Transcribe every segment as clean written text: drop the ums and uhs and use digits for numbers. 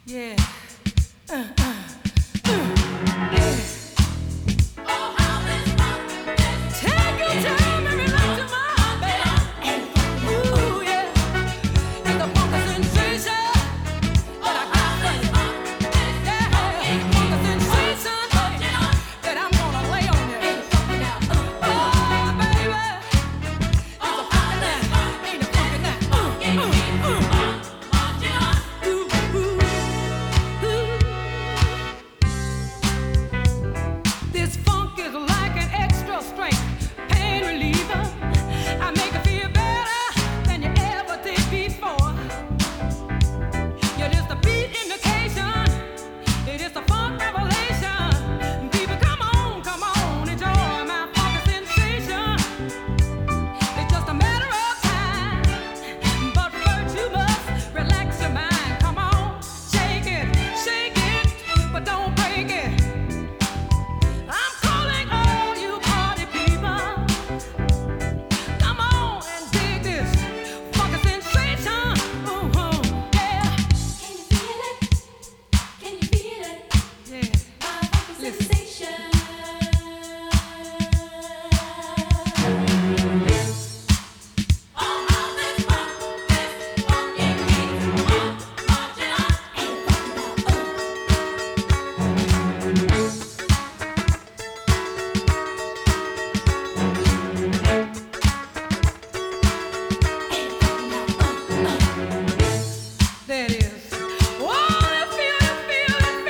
Yeah. Yeah. Take your time and relax your mind, baby. Ooh, yeah. It's a funky sensation that I got for you. Yeah. Funky sensation that I'm gonna lay on you. Oh, baby. It's a funky night. Ain't it funky night? Ooh, ooh, ooh. This funk is like an extra strength pain reliever. I make it feel better than you ever did before. You're just a beat indication. It is the funk revelation. People, come on, enjoy my funky sensation. It's just a matter of time. But first you must relax your mind. Come on, shake it, but don't break it. I'm calling all you party people. Come on and dig this funky sensation. Ooh, yeah, Can you feel it? yeah. My funky Listen. sensation. All this funky beat, marching on. There it is. Oh, feel it.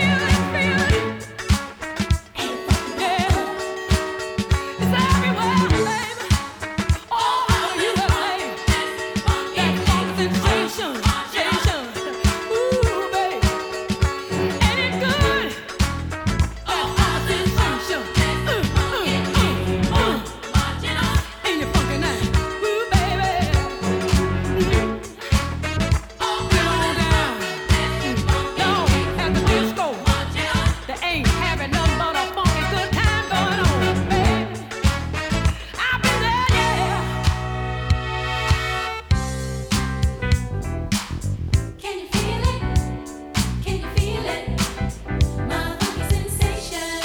Yeah. It's everywhere, baby. All over you, baby. That funky sensation. Ooh, baby. Ain't it good? That funky sensation. Ain't it funky night? Ooh, baby. Down at the disco. They ain't having nothing but a funky good time going on, baby. I've been there, yeah. Can you feel it? Can you feel it? My funky sensation.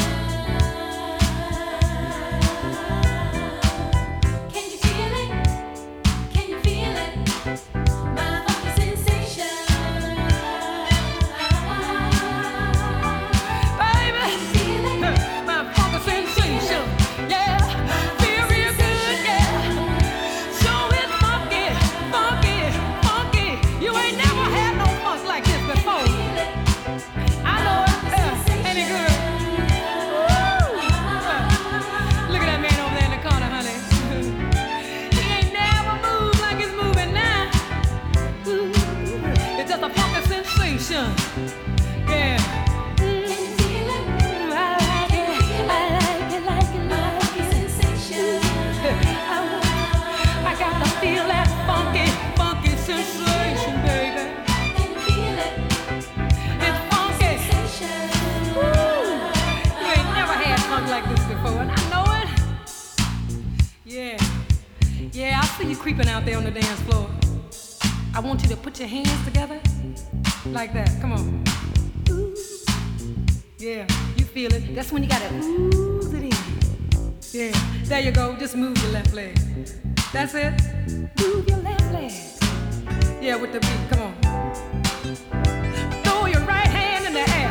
Can you feel it? Can you feel it? My funky sensation. Baby, Feel it? my funky sensation, yeah, feel real good, yeah. Show is funky. You ain't never had no funk like this before. I know it, ain't it good? Woo! Look at that man over there in the corner, honey. He ain't never moved like he's moving now. Ooh, it's just a funky sensation, yeah. Can you feel it? I like it. My funky sensation. I got to feel that funky sensation, baby. Can you feel it? It's funky. Sensation. Woo! You ain't never had funk like this before, and I know it. Yeah, I see you creeping out there on the dance floor. I want you to put your hands together like that. Come on. Ooh. Yeah, you feel it. That's when you gotta ooze it in. Yeah, there you go. Just move your left leg. That's it. Move your left leg. Yeah, with the beat. Come on. Throw your right hand in the air.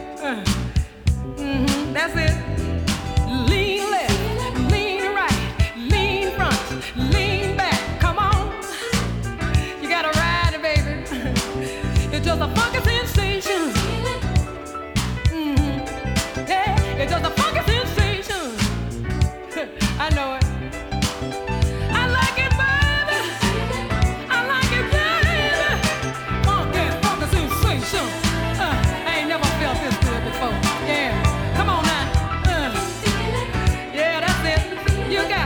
That's it. Lean left, lean right, lean front, lean back. Come on. You gotta ride it, baby. It's just a funky sensation. Yeah, it's just a funky sensation. I know it. I like it, baby. I like it, baby. Funky sensation. I ain't never felt this good before. Yeah, come on now. Yeah, that's it. You got